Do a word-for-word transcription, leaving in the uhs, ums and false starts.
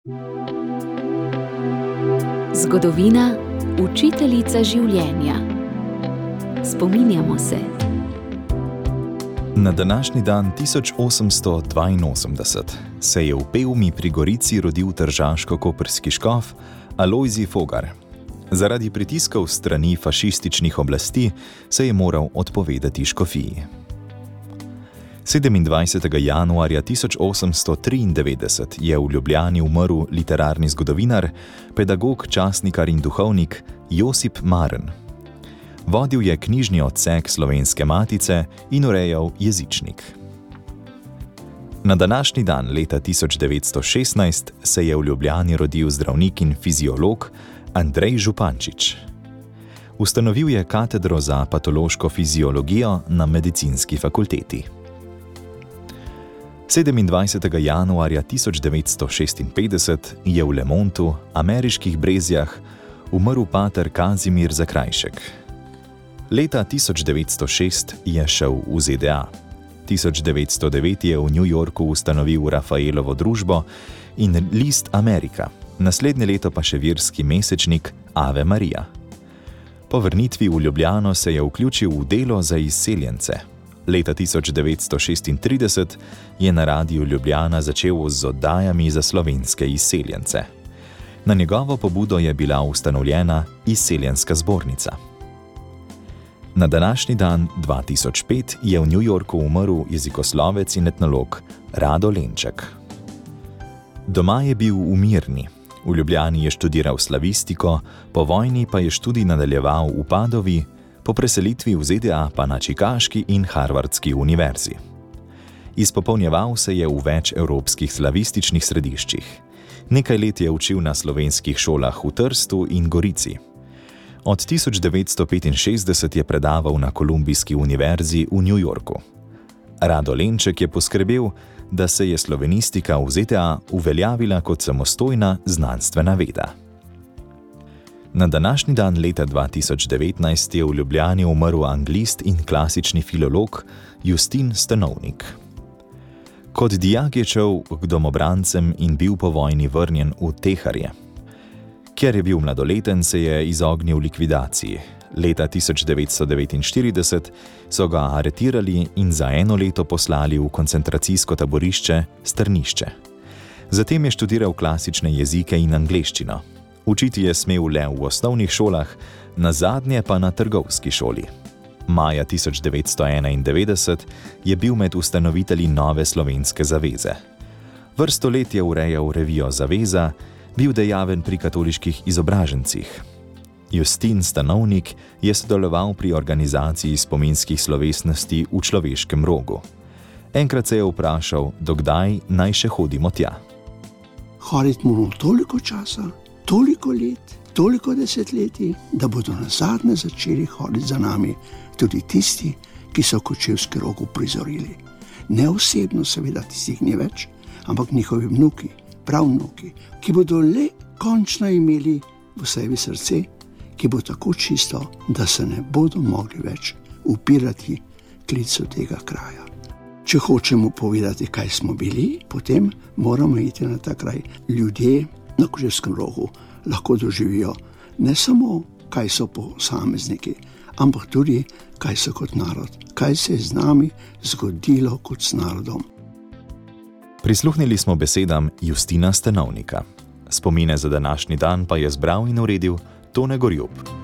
Zgodovina, učiteljica življenja. Spominjamo se. Na današnji dan tisoč osemsto dvainosemdeset se je v Pevmi pri Gorici rodil tržaško-koprski škof Alojzij Fogar. Zaradi pritiskov strani fašističnih oblasti se je moral odpovedati škofiji. sedemindvajsetega januarja tisoč osemsto triindevetdeset je v Ljubljani umrl literarni zgodovinar, pedagog, časnikar in duhovnik Josip Marn. Vodil je knjižni odsek Slovenske matice in urejal jezičnik. Na današnji dan leta tisoč devetsto šestnajst se je v Ljubljani rodil zdravnik in fiziolog Andrej Župančič. Ustanovil je katedro za patološko fiziologijo na medicinski fakulteti. sedemindvajsetega januarja tisoč devetsto šestinpetdeset je v Le Montu, ameriških Brezjah, umrl pater Kazimir Zakrajšek. Leta tisoč devetsto šest je šel v Z D A. tisoč devetsto devet je v New Yorku ustanovil Rafaelovo družbo in list Amerika, naslednje leto pa še verski mesečnik Ave Maria. Po vrnitvi v Ljubljano se je vključil v delo za izseljence. Leta tisoč devetsto šestintrideset je na Radiu Ljubljana začel z oddajami za slovenske izseljence. Na njegovo pobudo je bila ustanovljena Izseljenska zbornica. Na današnji dan dva tisoč pet je v New Yorku umrl jezikoslovec in etnolog Rado Lenček. Doma je bil v Mirni. V Ljubljani je študiral slavistiko, po vojni pa je študij nadaljeval v Padovi, po preselitvi v Z D A pa na Čikaški in Harvardski univerzi. Izpopolnjeval se je v več evropskih slavističnih središčih. Nekaj let je učil na slovenskih šolah v Trstu in Gorici. Od tisoč devetsto petinšestdeset je predaval na Kolumbijski univerzi v New Yorku. Rado Lenček je poskrbel, da se je slovenistika v Z D A uveljavila kot samostojna znanstvena veda. Na današnji dan leta dva tisoč devetnajst je v Ljubljani umrl anglist in klasični filolog Justin Stanovnik. Kot dijak je šel k domobrancem in bil po vojni vrnjen v Teharje. Ker je bil mladoleten, se je izognil likvidaciji. Leta tisoč devetsto devetinštirideset so ga aretirali in za eno leto poslali v koncentracijsko taborišče Strnišče. Zatem je študiral klasične jezike in angleščino. Učiti je smel le v osnovnih šolah, nazadnje pa na trgovski šoli. Maja tisoč devetsto enaindevetdeset je bil med ustanovitelji Nove slovenske zaveze. Vrsto let je urejal revijo Zaveza, bil dejaven pri katoliških izobražencih. Justin Stanovnik je sodeloval pri organizaciji spominskih slovesnosti v Človeškem rogu. Enkrat se je vprašal, dokdaj naj še hodimo tja. Hoditi moramo toliko časa, toliko let, toliko desetletij, da bodo nazadnje začeli hoditi za nami tudi tisti, ki so Kočevski rog uprizorili. Ne osebno seveda tistih ni več, ampak njihovi vnuki, pravnuki, ki bodo le končno imeli v sebi srce, ki bo tako čisto, da se ne bodo mogli več upirati klicu tega kraja. Če hočemo povedati, kaj smo bili, potem moramo iti na ta kraj. Ljudje na Kočevskem rogu lahko doživijo ne samo, kaj so posamezniki, ampak tudi, kaj so kot narod, kaj se je z nami zgodilo kot s narodom. Prisluhnili smo besedam Justina Stanovnika. Spomine za današnji dan pa je zbral in uredil Tone Gorjup.